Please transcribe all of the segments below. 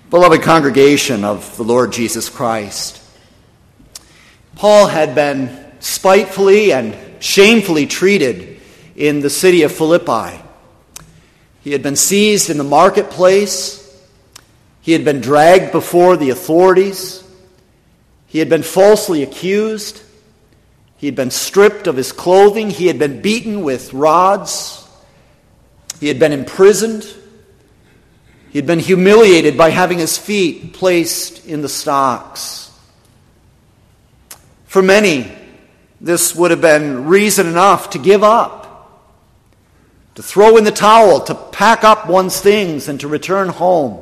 Beloved congregation of the Lord Jesus Christ, Paul had been spitefully and shamefully treated in the city of Philippi. He had been seized in the marketplace. He had been dragged before the authorities. He had been falsely accused. He had been stripped of his clothing. He had been beaten with rods. He had been imprisoned. He had been humiliated by having his feet placed in the stocks. For many, this would have been reason enough to give up, to throw in the towel, to pack up one's things and to return home.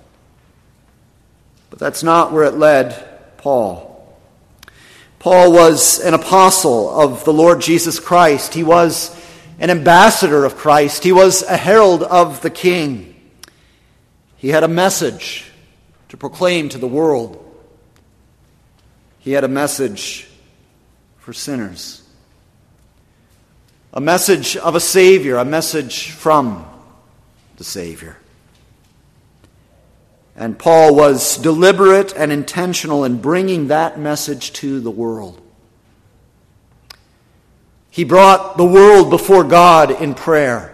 But that's not where it led Paul. Paul was an apostle of the Lord Jesus Christ. He was an ambassador of Christ. He was a herald of the King. He had a message to proclaim to the world. He had a message for sinners. A message of a Savior, a message from the Savior. And Paul was deliberate and intentional in bringing that message to the world. He brought the world before God in prayer.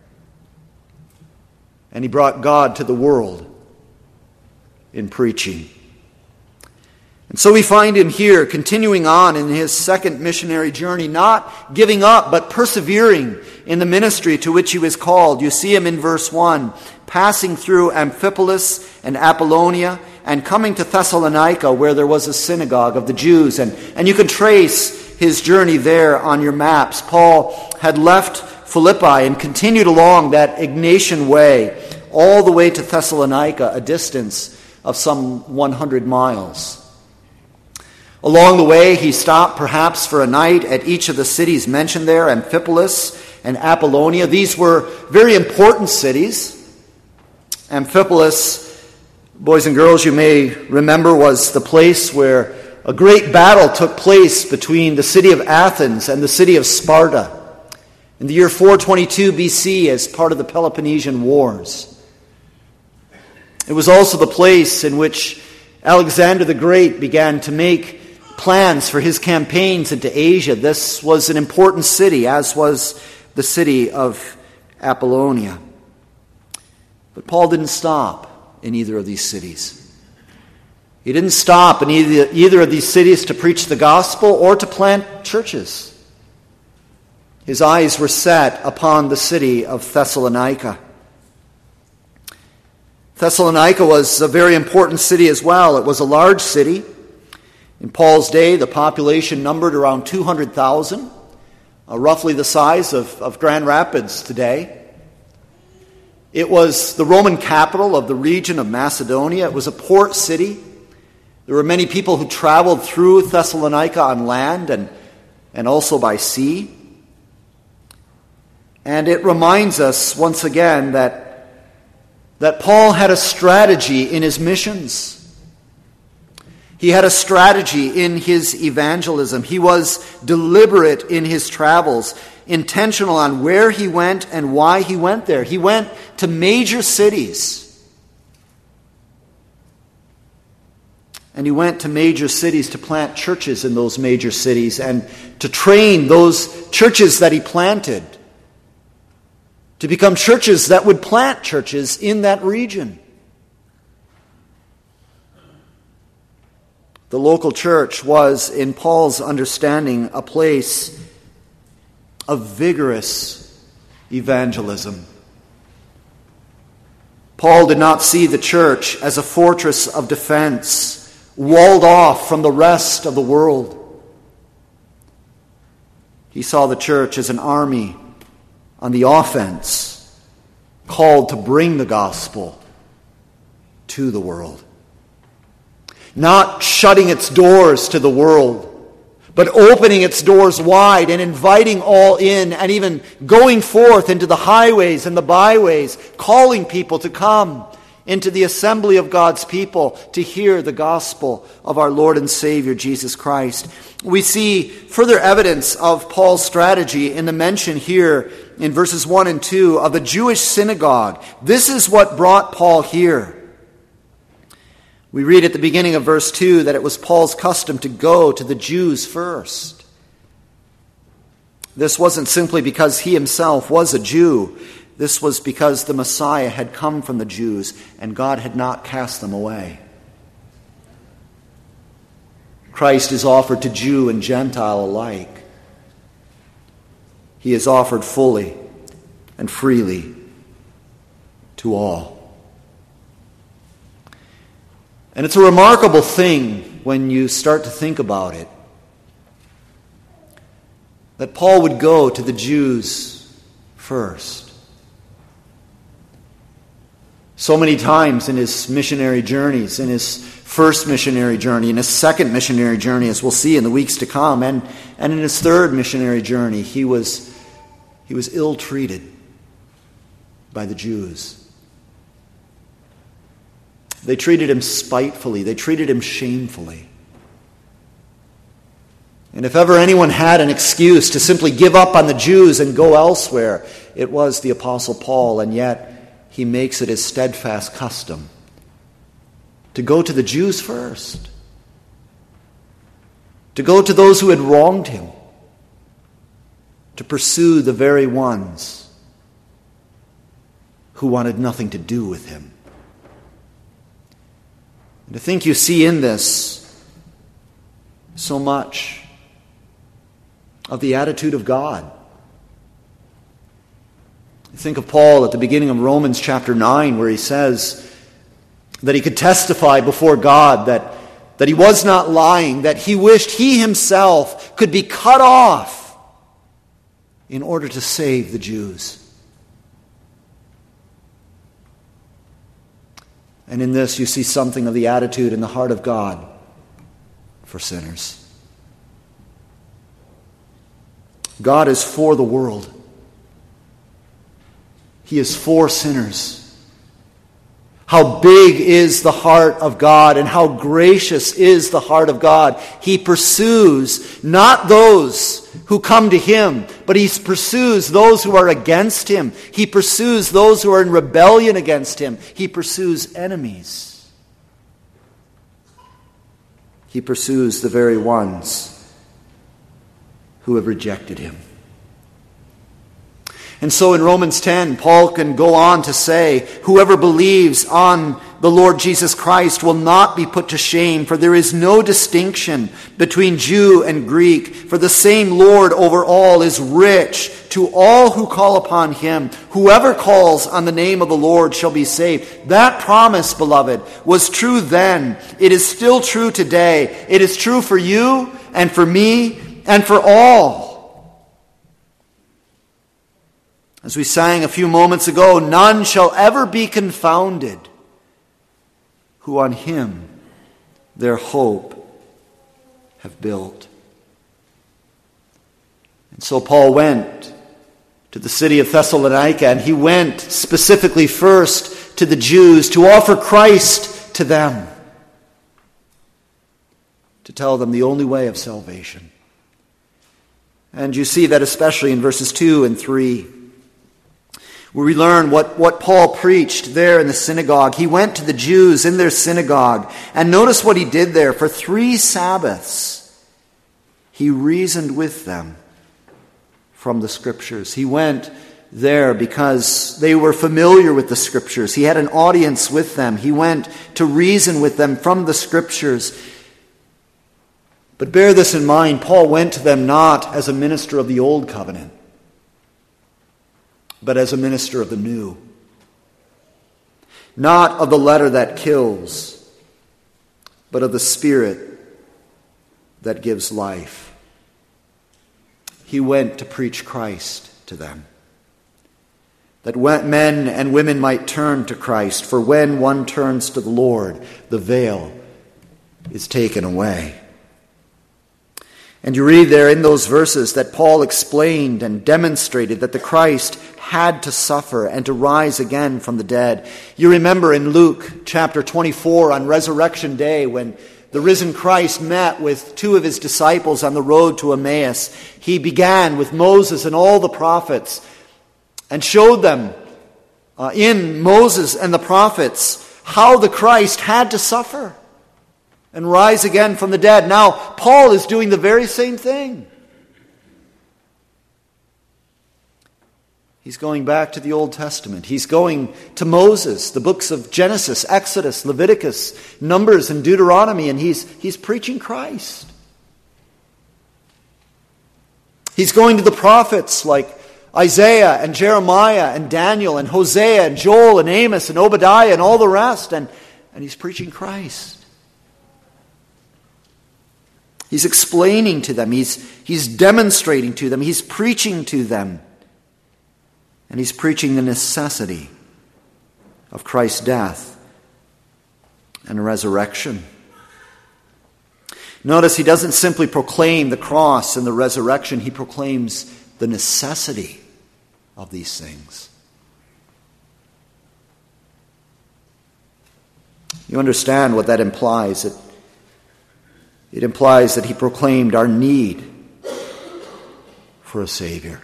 And he brought God to the world in preaching. And so we find him here continuing on in his second missionary journey, not giving up, but persevering in the ministry to which he was called. You see him in verse 1, passing through Amphipolis and Apollonia and coming to Thessalonica, where there was a synagogue of the Jews. And you can trace his journey there on your maps. Paul had left Philippi and continued along that Egnatian way all the way to Thessalonica, a distance of some 100 miles. Along the way, he stopped perhaps for a night at each of the cities mentioned there, Amphipolis and Apollonia. These were very important cities. Amphipolis, boys and girls, you may remember, was the place where a great battle took place between the city of Athens and the city of Sparta in the year 422 BC as part of the Peloponnesian Wars. It was also the place in which Alexander the Great began to make plans for his campaigns into Asia. This was an important city, as was the city of Apollonia. But Paul didn't stop in either of these cities. He didn't stop in either of these cities to preach the gospel or to plant churches. His eyes were set upon the city of Thessalonica. Thessalonica was a very important city as well. It was a large city. In Paul's day, the population numbered around 200,000, roughly the size of Grand Rapids today. It was the Roman capital of the region of Macedonia. It was a port city. There were many people who traveled through Thessalonica on land and also by sea. And it reminds us once again that Paul had a strategy in his missions. He had a strategy in his evangelism. He was deliberate in his travels, intentional on where he went and why he went there. He went to major cities. And he went to major cities to plant churches in those major cities and to train those churches that he planted to become churches that would plant churches in that region. The local church was, in Paul's understanding, a place of vigorous evangelism. Paul did not see the church as a fortress of defense, walled off from the rest of the world. He saw the church as an army on the offense, called to bring the gospel to the world. Not shutting its doors to the world, but opening its doors wide and inviting all in, and even going forth into the highways and the byways, calling people to come into the assembly of God's people to hear the gospel of our Lord and Savior Jesus Christ. We see further evidence of Paul's strategy in the mention here in verses 1 and 2 of the Jewish synagogue. This is what brought Paul here. We read at the beginning of verse 2 that it was Paul's custom to go to the Jews first. This wasn't simply because he himself was a Jew. This was because the Messiah had come from the Jews and God had not cast them away. Christ is offered to Jew and Gentile alike. He is offered fully and freely to all. And it's a remarkable thing when you start to think about it, that Paul would go to the Jews first. So many times in his missionary journeys, in his first missionary journey, in his second missionary journey, as we'll see in the weeks to come, and in his third missionary journey, he was ill-treated by the Jews. They treated him spitefully. They treated him shamefully. And if ever anyone had an excuse to simply give up on the Jews and go elsewhere, it was the Apostle Paul, and yet he makes it his steadfast custom to go to the Jews first, to go to those who had wronged him, to pursue the very ones who wanted nothing to do with him. And I think you see in this so much of the attitude of God. Think of Paul at the beginning of Romans chapter 9, where he says that he could testify before God that he was not lying, that he wished he himself could be cut off in order to save the Jews. And in this you see something of the attitude and the heart of God for sinners. God is for the world. He is for sinners. How big is the heart of God, and how gracious is the heart of God. He pursues not those who come to him, but he pursues those who are against him. He pursues those who are in rebellion against him. He pursues enemies. He pursues the very ones who have rejected him. And so in Romans 10, Paul can go on to say, whoever believes on the Lord Jesus Christ will not be put to shame, for there is no distinction between Jew and Greek, for the same Lord over all is rich to all who call upon him. Whoever calls on the name of the Lord shall be saved. That promise, beloved, was true then. It is still true today. It is true for you and for me and for all. As we sang a few moments ago, none shall ever be confounded who on him their hope have built. And so Paul went to the city of Thessalonica, and he went specifically first to the Jews to offer Christ to them, to tell them the only way of salvation. And you see that especially in verses 2 and 3. Where we learn what Paul preached there in the synagogue. He went to the Jews in their synagogue. And notice what he did there. For 3 Sabbaths, he reasoned with them from the Scriptures. He went there because they were familiar with the Scriptures. He had an audience with them. He went to reason with them from the Scriptures. But bear this in mind, Paul went to them not as a minister of the Old Covenant, but as a minister of the new. Not of the letter that kills, but of the Spirit that gives life. He went to preach Christ to them, that men and women might turn to Christ, for when one turns to the Lord, the veil is taken away. And you read there in those verses that Paul explained and demonstrated that the Christ had to suffer and to rise again from the dead. You remember in Luke chapter 24 on Resurrection Day when the risen Christ met with 2 of his disciples on the road to Emmaus. He began with Moses and all the prophets and showed them in Moses and the prophets how the Christ had to suffer. and rise again from the dead. Now, Paul is doing the very same thing. He's going back to the Old Testament. He's going to Moses, the books of Genesis, Exodus, Leviticus, Numbers, and Deuteronomy, and he's preaching Christ. He's going to the prophets like Isaiah and Jeremiah and Daniel and Hosea and Joel and Amos and Obadiah and all the rest, and he's preaching Christ. He's explaining to them. He's demonstrating to them. He's preaching to them. And he's preaching the necessity of Christ's death and resurrection. Notice he doesn't simply proclaim the cross and the resurrection. He proclaims the necessity of these things. You understand what that implies? It implies that he proclaimed our need for a Savior.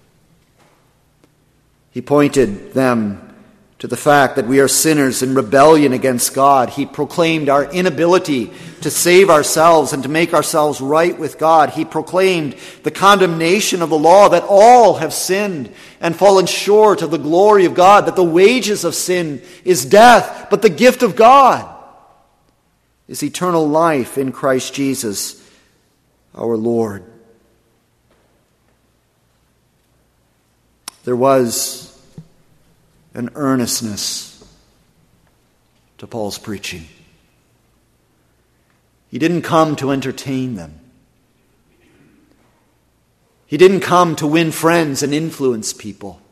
He pointed them to the fact that we are sinners in rebellion against God. He proclaimed our inability to save ourselves and to make ourselves right with God. He proclaimed the condemnation of the law, that all have sinned and fallen short of the glory of God, that the wages of sin is death, but the gift of God is eternal life in Christ Jesus, our Lord. There was an earnestness to Paul's preaching. He didn't come to entertain them. He didn't come to win friends and influence people.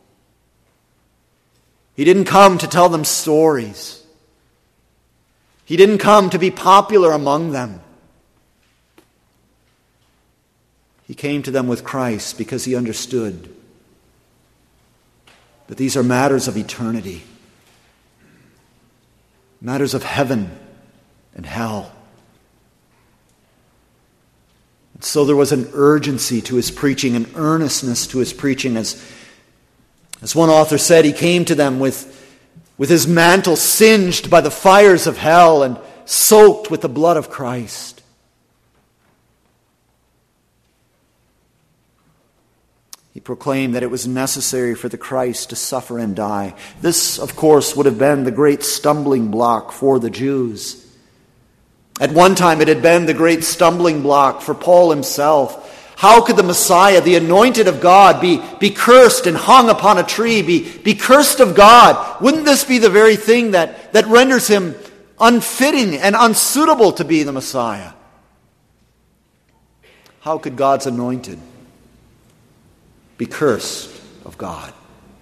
He didn't come to tell them stories. He didn't come to be popular among them. He came to them with Christ because he understood that these are matters of eternity, matters of heaven and hell. And so there was an urgency to his preaching, an earnestness to his preaching. As one author said, he came to them with his mantle singed by the fires of hell and soaked with the blood of Christ. He proclaimed that it was necessary for the Christ to suffer and die. This, of course, would have been the great stumbling block for the Jews. At one time, it had been the great stumbling block for Paul himself. How could the Messiah, the anointed of God, be cursed and hung upon a tree, be cursed of God? Wouldn't this be the very thing that renders him unfitting and unsuitable to be the Messiah? How could God's anointed be cursed of God?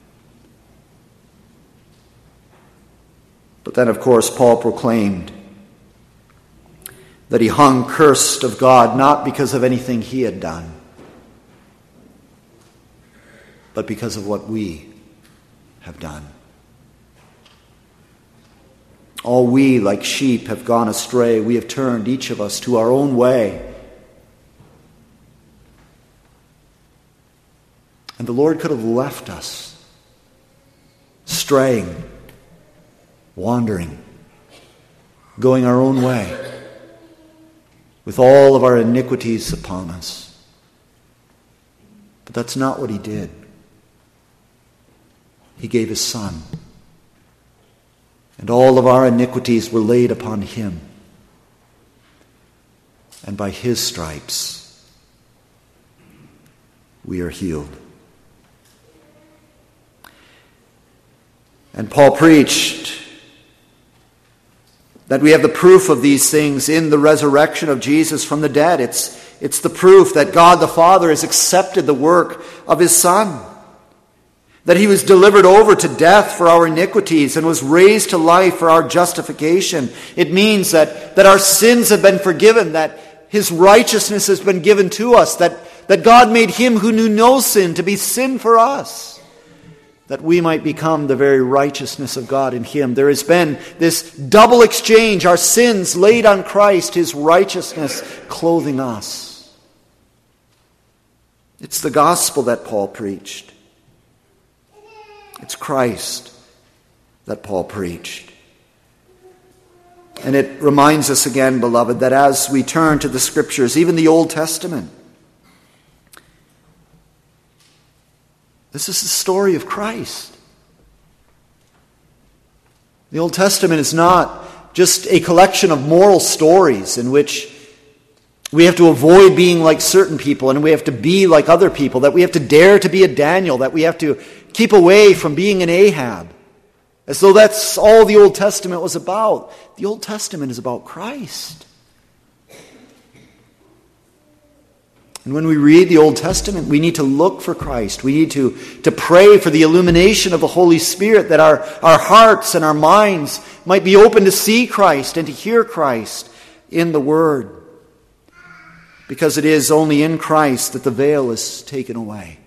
But then, of course, Paul proclaimed that he hung cursed of God not because of anything he had done, but because of what we have done. All we, like sheep, have gone astray. We have turned, each of us, to our own way. And the Lord could have left us straying, wandering, going our own way, with all of our iniquities upon us. But that's not what he did. He gave his Son, and all of our iniquities were laid upon him. And by his stripes, we are healed. And Paul preached that we have the proof of these things in the resurrection of Jesus from the dead. It's the proof that God the Father has accepted the work of his Son, that he was delivered over to death for our iniquities and was raised to life for our justification. It means that our sins have been forgiven, that his righteousness has been given to us, that God made him who knew no sin to be sin for us, that we might become the very righteousness of God in him. There has been this double exchange, our sins laid on Christ, his righteousness clothing us. It's the gospel that Paul preached. It's Christ that Paul preached. And it reminds us again, beloved, that as we turn to the Scriptures, even the Old Testament, this is the story of Christ. The Old Testament is not just a collection of moral stories in which we have to avoid being like certain people and we have to be like other people, that we have to dare to be a Daniel, that we have to keep away from being an Ahab, as though that's all the Old Testament was about. The Old Testament is about Christ. And when we read the Old Testament, we need to look for Christ. We need to pray for the illumination of the Holy Spirit, that our hearts and our minds might be open to see Christ and to hear Christ in the Word. Because it is only in Christ that the veil is taken away.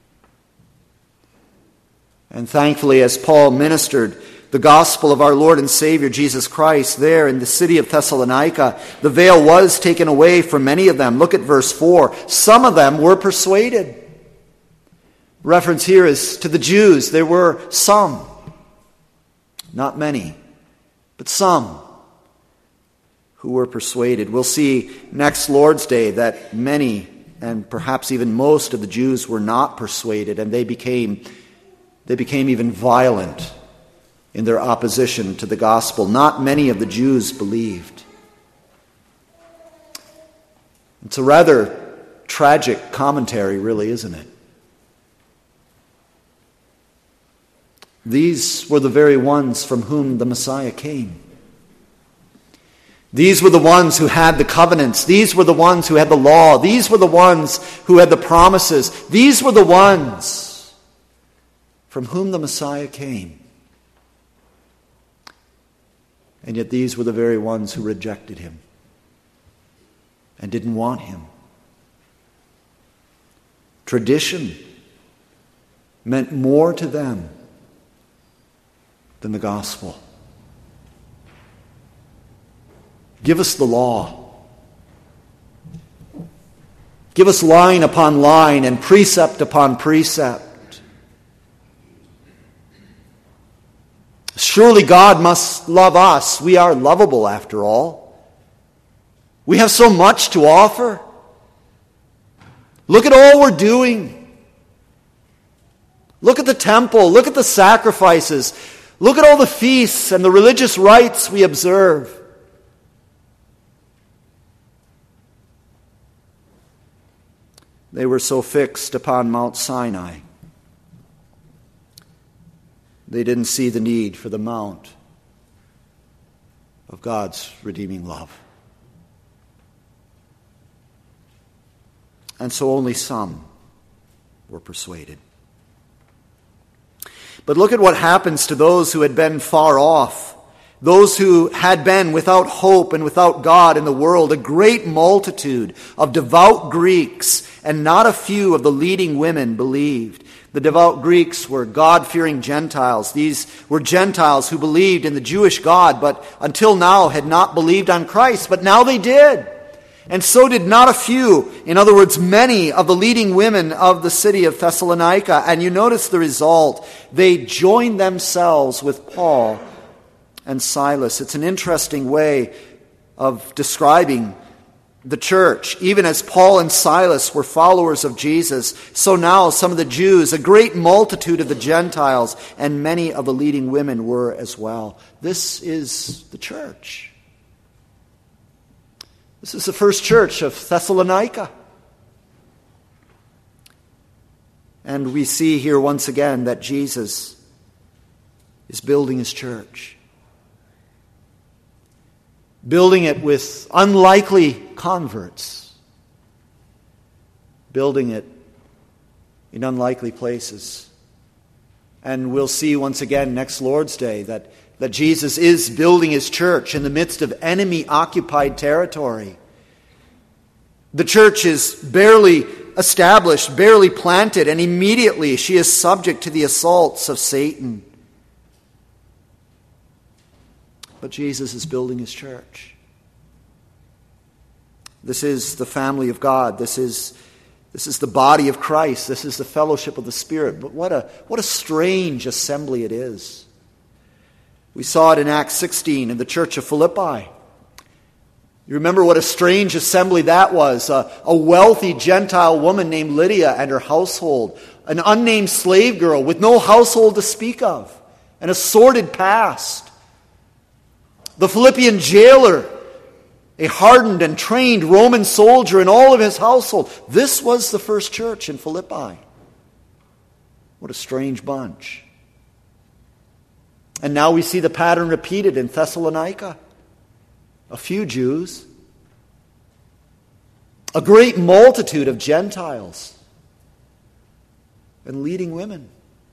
And thankfully, as Paul ministered the gospel of our Lord and Savior Jesus Christ there in the city of Thessalonica, the veil was taken away from many of them. Look at verse 4. Some of them were persuaded. Reference here is to the Jews. There were some, not many, but some who were persuaded. We'll see next Lord's Day that many, and perhaps even most of the Jews were not persuaded, and they became even violent in their opposition to the gospel. Not many of the Jews believed. It's a rather tragic commentary, really, isn't it? These were the very ones from whom the Messiah came. These were the ones who had the covenants. These were the ones who had the law. These were the ones who had the promises. These were the ones from whom the Messiah came. And yet these were the very ones who rejected him and didn't want him. Tradition meant more to them than the gospel. Give us the law. Give us line upon line and precept upon precept. Surely God must love us. We are lovable after all. We have so much to offer. Look at all we're doing. Look at the temple. Look at the sacrifices. Look at all the feasts and the religious rites we observe. They were so fixed upon Mount Sinai, they didn't see the need for the mount of God's redeeming love. And so only some were persuaded. But look at what happens to those who had been far off, those who had been without hope and without God in the world, a great multitude of devout Greeks, and not a few of the leading women believed. The devout Greeks were God-fearing Gentiles. These were Gentiles who believed in the Jewish God, but until now had not believed on Christ. But now they did. And so did not a few, in other words, many of the leading women of the city of Thessalonica. And you notice the result. They joined themselves with Paul and Silas. It's an interesting way of describing the church. Even as Paul and Silas were followers of Jesus, so now some of the Jews, a great multitude of the Gentiles, and many of the leading women were as well. This is the church. This is the first church of Thessalonica. And we see here once again that Jesus is building his church. Building it with unlikely converts. Building it in unlikely places. And we'll see once again next Lord's Day that Jesus is building his church in the midst of enemy-occupied territory. The church is barely established, barely planted, and immediately she is subject to the assaults of Satan. But Jesus is building his church. This is the family of God. This is the body of Christ. This is the fellowship of the Spirit. But what a strange assembly it is. We saw it in Acts 16 in the church of Philippi. You remember what a strange assembly that was. A wealthy Gentile woman named Lydia and her household. An unnamed slave girl with no household to speak of. And a sordid past. The Philippian jailer, a hardened and trained Roman soldier, and all of his household. This was the first church in Philippi. What a strange bunch. And now we see the pattern repeated in Thessalonica. A few Jews, a great multitude of Gentiles, and leading women.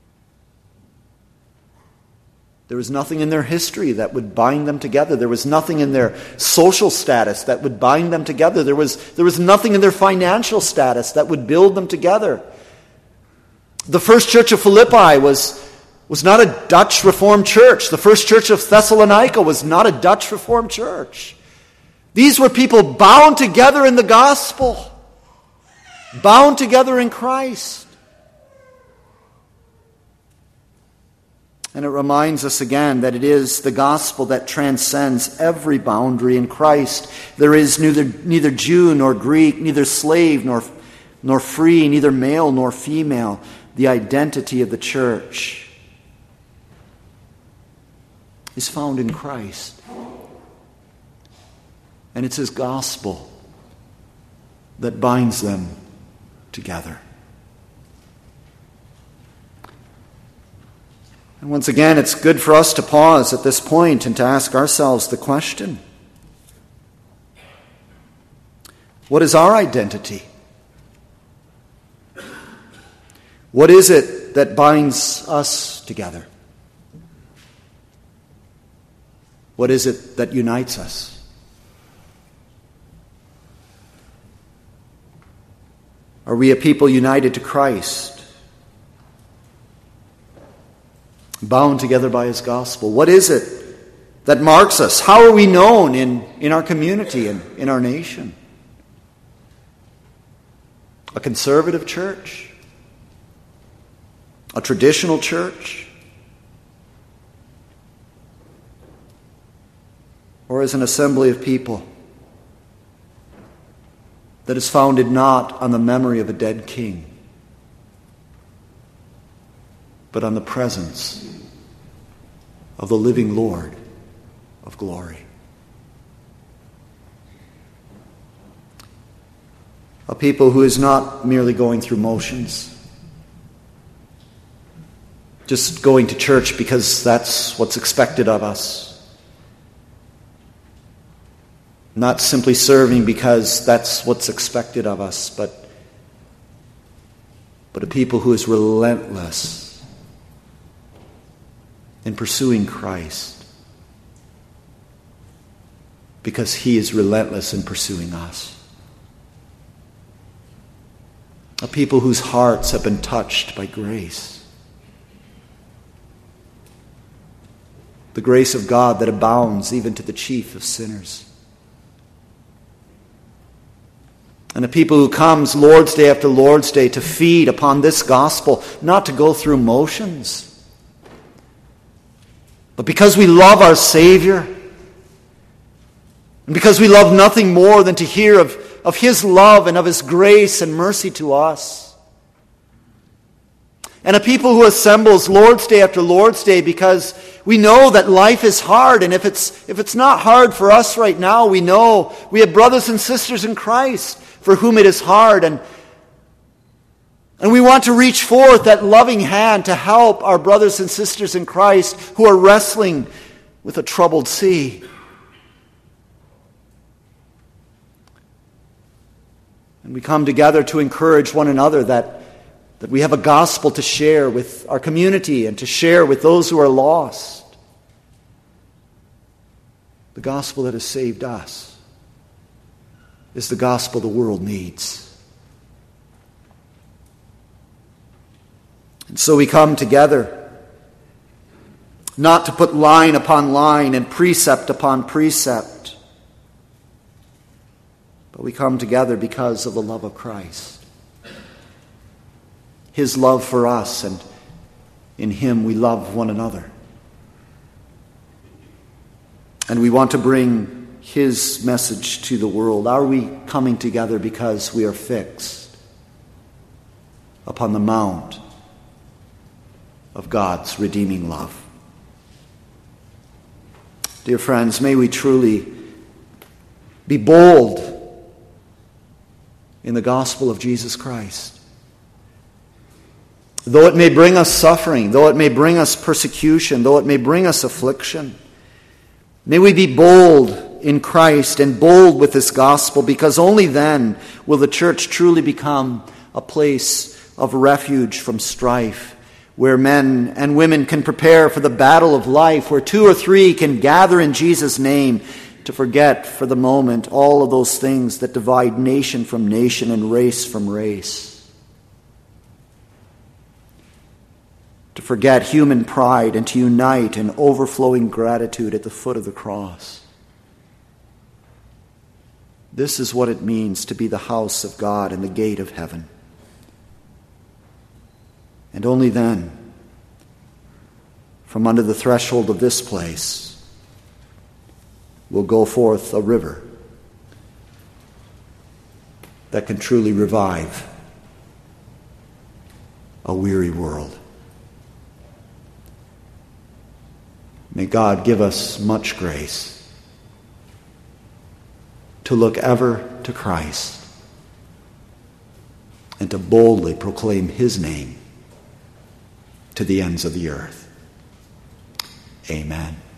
There was nothing in their history that would bind them together. There was nothing in their social status that would bind them together. There was nothing in their financial status that would build them together. The first church of Philippi was not a Dutch Reformed church. The first church of Thessalonica was not a Dutch Reformed church. These were people bound together in the gospel, bound together in Christ. And it reminds us again that it is the gospel that transcends every boundary in Christ. There is neither Jew nor Greek, neither slave nor free, neither male nor female. The identity of the church is found in Christ. And it's His gospel that binds them together. And once again, it's good for us to pause at this point and to ask ourselves the question: what is our identity? What is it that binds us together? What is it that unites us? Are we a people united to Christ, bound together by His gospel? What is it that marks us? How are we known in our community and in our nation? A conservative church? A traditional church? Or as an assembly of people that is founded not on the memory of a dead king, but on the presence of the living Lord of glory? A people who is not merely going through motions, just going to church because that's what's expected of us. Not simply serving because that's what's expected of us, but a people who is relentless in pursuing Christ because He is relentless in pursuing us. A people whose hearts have been touched by grace. The grace of God that abounds even to the chief of sinners. And a people who comes Lord's Day after Lord's Day to feed upon this gospel, not to go through motions, but because we love our Savior, and because we love nothing more than to hear of His love and of His grace and mercy to us. And a people who assembles Lord's Day after Lord's Day because we know that life is hard, and if it's not hard for us right now, we know we have brothers and sisters in Christ for whom it is hard, and we want to reach forth that loving hand to help our brothers and sisters in Christ who are wrestling with a troubled sea. And we come together to encourage one another that we have a gospel to share with our community and to share with those who are lost. The gospel that has saved us is the gospel the world needs. And so we come together, not to put line upon line and precept upon precept, but we come together because of the love of Christ. His love for us, and in Him we love one another. And we want to bring his message to the world. Are we coming together because we are fixed upon the mount of God's redeeming love? Dear friends, may we truly be bold in the gospel of Jesus Christ. Though it may bring us suffering, though it may bring us persecution, though it may bring us affliction, may we be bold in Christ and bold with this gospel, because only then will the church truly become a place of refuge from strife, where men and women can prepare for the battle of life, where 2 or 3 can gather in Jesus' name to forget for the moment all of those things that divide nation from nation and race from race. To forget human pride and to unite in overflowing gratitude at the foot of the cross. This is what it means to be the house of God and the gate of heaven. And only then, from under the threshold of this place, will go forth a river that can truly revive a weary world. May God give us much grace to look ever to Christ and to boldly proclaim his name to the ends of the earth. Amen.